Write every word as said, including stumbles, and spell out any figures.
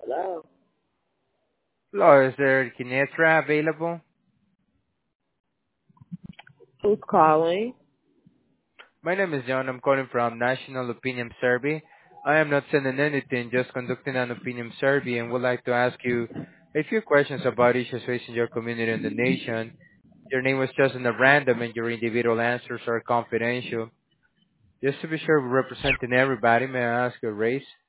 Hello. Hello, is there Kinetra available? Who's calling? My name is John. I'm calling from National Opinion Survey. I am not sending anything, just conducting an opinion survey and would like to ask you a few questions about issues facing your community and the nation. Your name was chosen at random and your individual answers are confidential. Just to be sure we're representing everybody, may I ask your race?